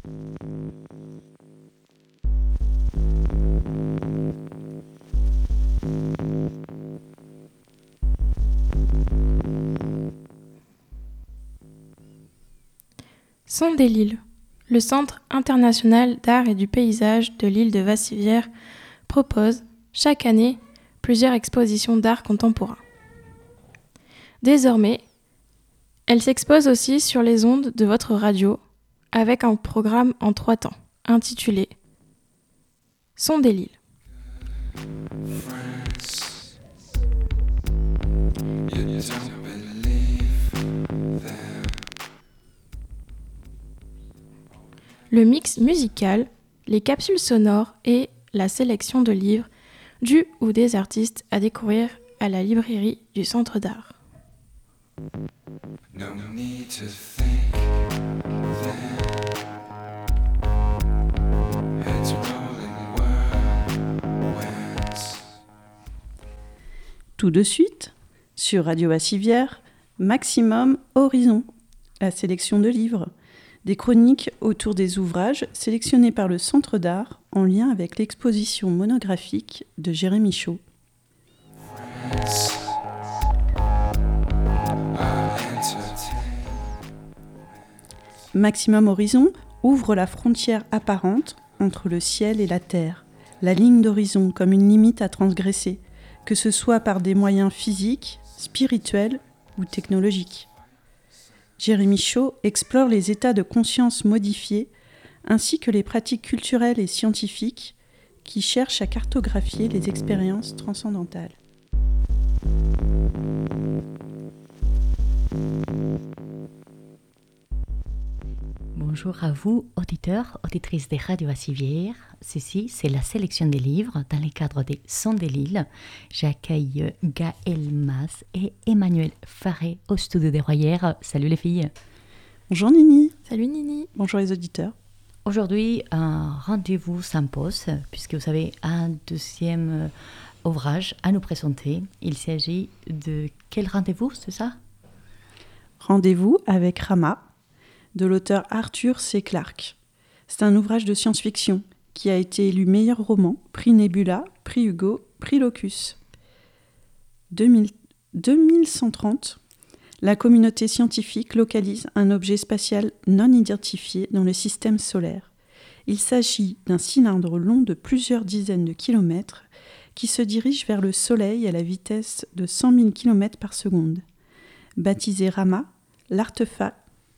Sons des Lilles. Le Centre international d'art et du paysage de l'île de Vassivière propose, chaque année, plusieurs expositions d'art contemporain. Désormais, elle s'expose aussi sur les ondes de votre radio, avec un programme en 3 temps, intitulé « Sons des Lilles ». Le mix musical, les capsules sonores et la sélection de livres du ou des artistes à découvrir à la librairie du Centre d'art. Tout de suite, sur Radio Vassivière, Maximum Horizon, la sélection de livres. Des chroniques autour des ouvrages sélectionnés par le Centre d'art en lien avec l'exposition monographique de Jérémy Chaud. Maximum Horizon ouvre la frontière apparente entre le ciel et la terre, la ligne d'horizon comme une limite à transgresser, que ce soit par des moyens physiques, spirituels ou technologiques. Jérémy Chaud explore les états de conscience modifiés ainsi que les pratiques culturelles et scientifiques qui cherchent à cartographier les expériences transcendantales. Bonjour à vous, auditeurs, auditrices de Radio Vassivière. Ceci, c'est la sélection des livres dans le cadre des Sons des Lilles. J'accueille Gaëlle Mas et Emmanuel Faré au studio des Royères. Salut les filles. Bonjour Nini. Salut Nini. Bonjour les auditeurs. Aujourd'hui, un rendez-vous s'impose, puisque vous avez un deuxième ouvrage à nous présenter. Il s'agit de quel rendez-vous, c'est ça ? Rendez-vous avec Rama, de l'auteur Arthur C. Clarke. C'est un ouvrage de science-fiction qui a été élu meilleur roman, prix Nebula, prix Hugo, prix Locus. 2130, la communauté scientifique localise un objet spatial non identifié dans le système solaire. Il s'agit d'un cylindre long de plusieurs dizaines de kilomètres qui se dirige vers le Soleil à la vitesse de 100 000 km par seconde. Baptisé Rama, l'artefact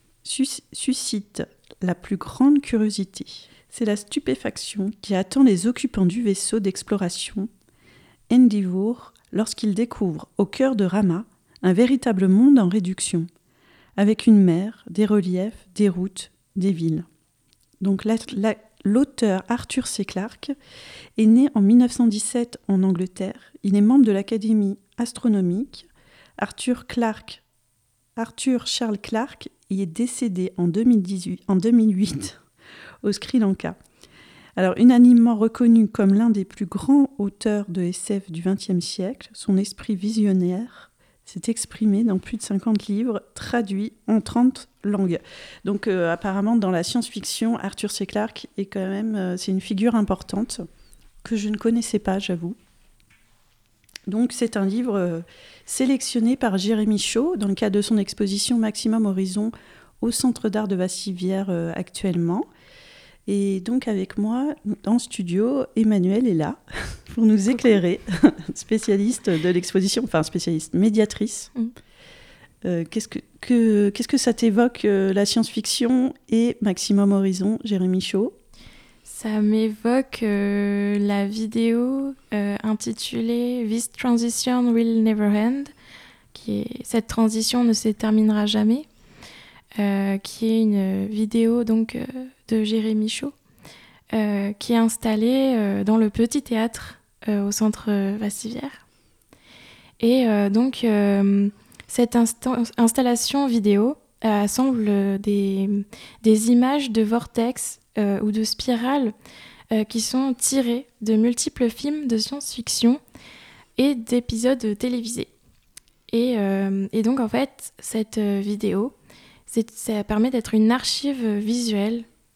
suscite la plus grande curiosité. C'est la stupéfaction qui attend les occupants du vaisseau d'exploration Endeavour lorsqu'ils découvrent au cœur de Rama un véritable monde en réduction, avec une mer, des reliefs, des routes, des villes. Donc l'auteur Arthur C. Clarke est né en 1917 en Angleterre. Il est membre de l'Académie astronomique. Arthur Charles Clarke est décédé en 2008 au Sri Lanka. Alors, unanimement reconnu comme l'un des plus grands auteurs de SF du XXe siècle, son esprit visionnaire s'est exprimé dans plus de 50 livres, traduits en 30 langues. Donc, apparemment, dans la science-fiction, Arthur C. Clarke est quand même, c'est une figure importante que je ne connaissais pas, j'avoue. Donc, c'est un livre sélectionné par Jérémy Chaud dans le cadre de son exposition Maximum Horizon au Centre d'art de Vassivière actuellement. Et donc, avec moi, en studio, Emmanuel est là pour nous éclairer, spécialiste de l'exposition, enfin spécialiste, médiatrice. Qu'est-ce que ça t'évoque, la science-fiction et Maximum Horizon, Jérémy Chaud ? Ça m'évoque la vidéo intitulée « This transition will never end », cette transition ne se terminera jamais, qui est une vidéo donc, de Jérémy Chaud, qui est installée dans le petit théâtre au centre Vassivière. Et donc, cette installation vidéo assemble des images de vortex ou de spirales qui sont tirées de multiples films de science-fiction et d'épisodes télévisés. Et donc, en fait, cette vidéo, ça permet d'être une archive visuelle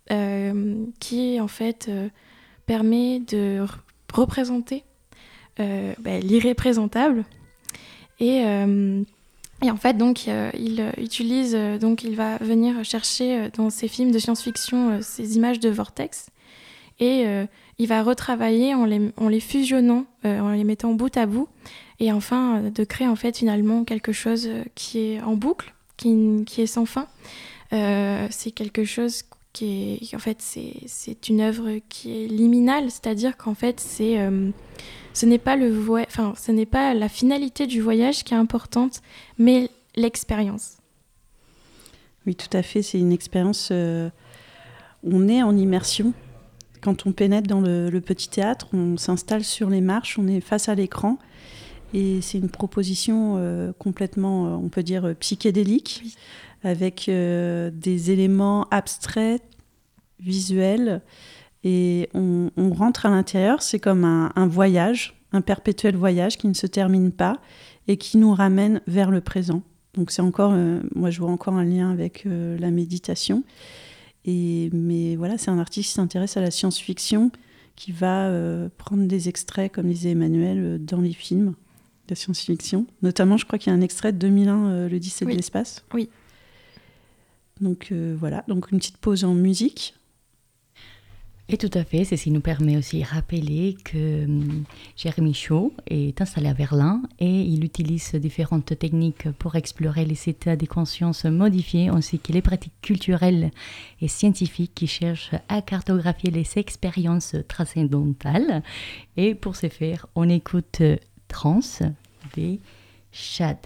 qui en fait permet de représenter l'irréprésentable. Et en fait, donc, il va venir chercher dans ses films de science-fiction ces images de vortex. Et il va retravailler en les fusionnant, en les mettant bout à bout. Et enfin, de créer en fait finalement quelque chose qui est en boucle, qui est sans fin. C'est quelque chose en fait, c'est une œuvre qui est liminale, c'est-à-dire qu'en fait, ce n'est pas la finalité du voyage qui est importante, mais l'expérience. Oui, tout à fait. C'est une expérience. On est en immersion. Quand on pénètre dans le petit théâtre, on s'installe sur les marches, on est face à l'écran. Et c'est une proposition complètement, on peut dire, psychédélique, oui, avec des éléments abstraits, visuels. Et on rentre à l'intérieur, c'est comme un voyage, un perpétuel voyage qui ne se termine pas et qui nous ramène vers le présent. Donc c'est encore, moi je vois encore un lien avec la méditation. Mais voilà, c'est un artiste qui s'intéresse à la science-fiction, qui va prendre des extraits, comme disait Emmanuel, dans les films de science-fiction. Notamment, je crois qu'il y a un extrait de 2001, l'Odyssée de l'espace. Oui. Donc voilà, donc une petite pause en musique. Et tout à fait, ceci nous permet aussi de rappeler que Jérémy Chaud est installé à Berlin et il utilise différentes techniques pour explorer les états de conscience modifiés ainsi que les pratiques culturelles et scientifiques qui cherchent à cartographier les expériences transcendantales. Et pour ce faire, on écoute Trans de Chad.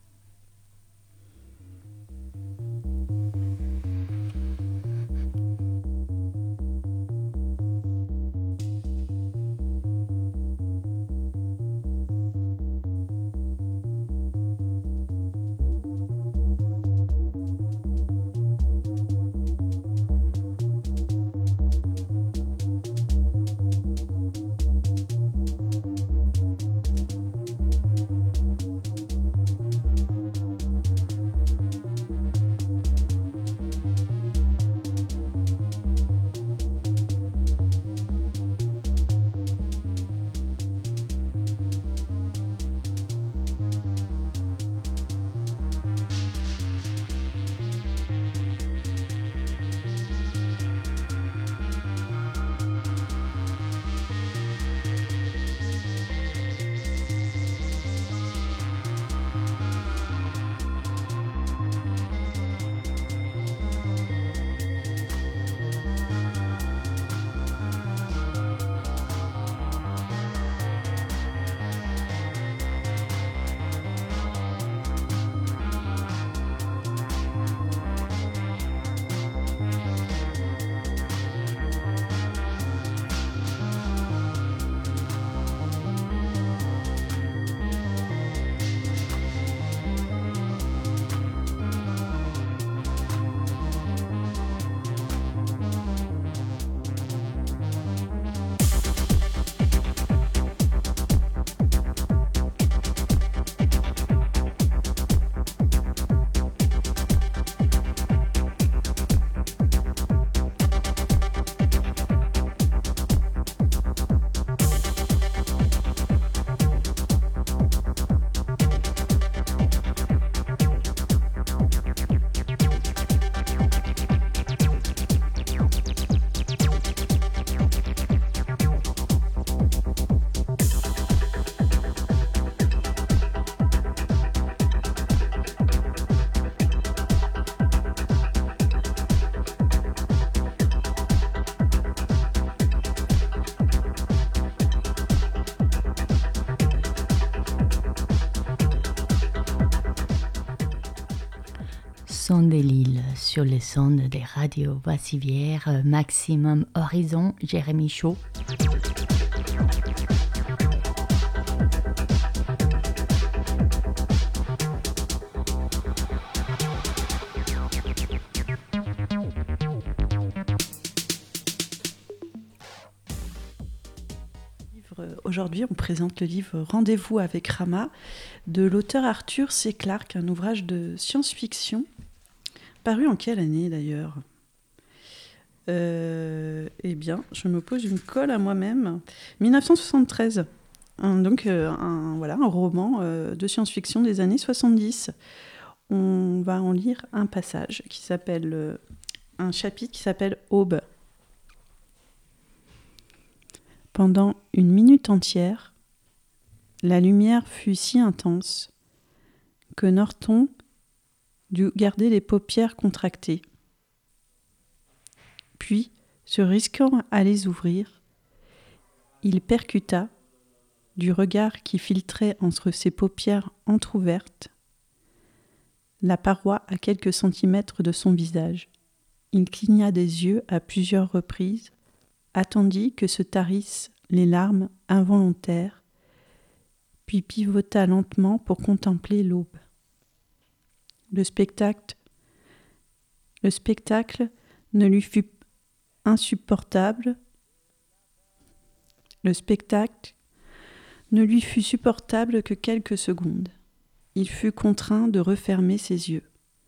Son de l'île sur les ondes des radios Bassivière, Maximum Horizon, Jérémy Chaud. Aujourd'hui, on présente le livre Rendez-vous avec Rama de l'auteur Arthur C. Clarke, un ouvrage de science-fiction. Paru en quelle année d'ailleurs ? Eh bien, je me pose une colle à moi-même. 1973. Un roman de science-fiction des années 70. On va en lire un passage un chapitre qui s'appelle Aube. Pendant une minute entière, la lumière fut si intense que Norton dut garder les paupières contractées. Puis, se risquant à les ouvrir, il percuta, du regard qui filtrait entre ses paupières entr'ouvertes, la paroi à quelques centimètres de son visage. Il cligna des yeux à plusieurs reprises, attendit que se tarissent les larmes involontaires, puis pivota lentement pour contempler l'aube. Le spectacle ne lui fut insupportable. Le spectacle ne lui fut supportable que quelques secondes. Il fut contraint de refermer ses yeux.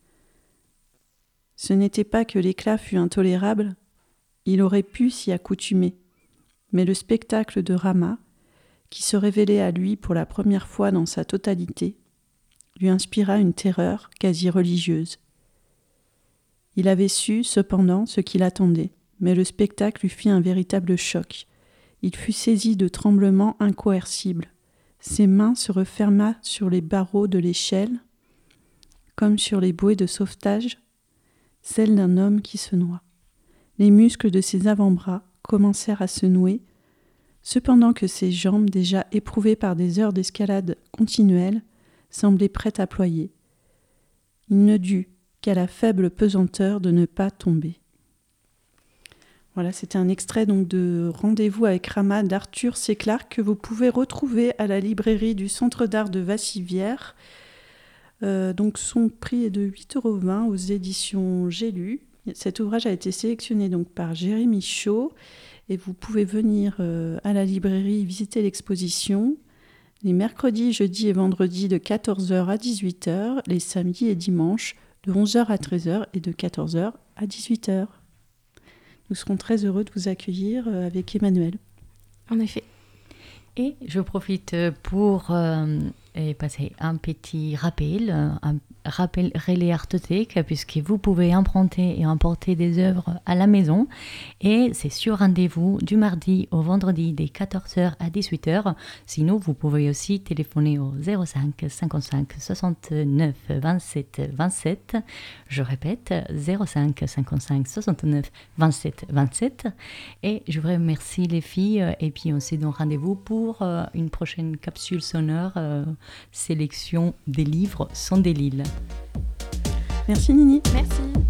Ce n'était pas que l'éclat fût intolérable, il aurait pu s'y accoutumer, mais le spectacle de Rama, qui se révélait à lui pour la première fois dans sa totalité, lui inspira une terreur quasi religieuse. Il avait su, cependant, ce qu'il attendait, mais le spectacle lui fit un véritable choc. Il fut saisi de tremblements incoercibles. Ses mains se referma sur les barreaux de l'échelle, comme sur les bouées de sauvetage, celles d'un homme qui se noie. Les muscles de ses avant-bras commencèrent à se nouer, cependant que ses jambes, déjà éprouvées par des heures d'escalade continuelle, semblaient prêtes à ployer. Il ne dut qu'à la faible pesanteur de ne pas tomber. Voilà, c'était un extrait donc de Rendez-vous avec Rama d'Arthur C. Clarke que vous pouvez retrouver à la librairie du Centre d'art de Vassivière. Donc son prix est de 8,20 € aux éditions J'ai lu. Cet ouvrage a été sélectionné donc par Jérémy Chaud et vous pouvez venir à la librairie visiter l'exposition les mercredis, jeudis et vendredis de 14h à 18h, les samedis et dimanches de 11h à 13h et de 14h à 18h. Nous serons très heureux de vous accueillir avec Emmanuel. En effet. Et je profite pour passer un petit rappel, Relais Artothèque, puisque vous pouvez emprunter et emporter des œuvres à la maison. Et c'est sur rendez-vous du mardi au vendredi de 14h à 18h. Sinon, vous pouvez aussi téléphoner au 05 55 69 27 27. Je répète, 05 55 69 27 27. Et je vous remercie les filles. Et puis, on se donne rendez-vous pour une prochaine capsule sonore, sélection des livres sans des Lilles. Merci Nini. Merci.